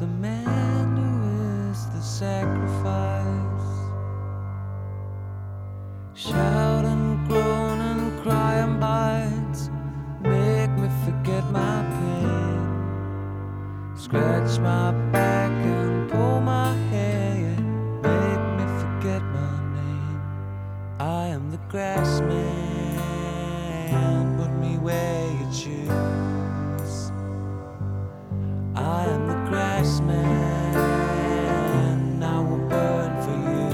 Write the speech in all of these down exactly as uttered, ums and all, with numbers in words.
the man who is the sacrifice. Shout and groan and cry and bite, make me forget my pain. Scratch my back and pull my hair, make me forget my name. I am the grass man, put me where you choose. I am the grass man, I will burn for you.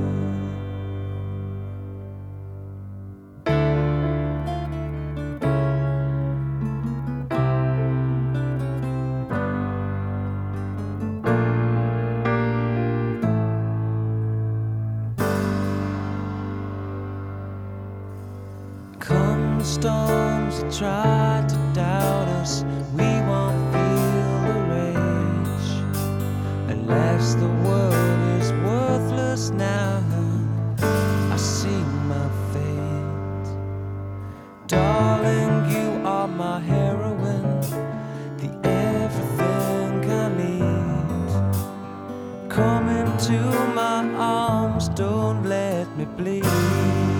Come the storms that try to doubt us, we won't feel the rage. Unless the world is worthless now, I see my fate. Darling, you are my heroine, the everything I need. Come into my arms, don't let me bleed.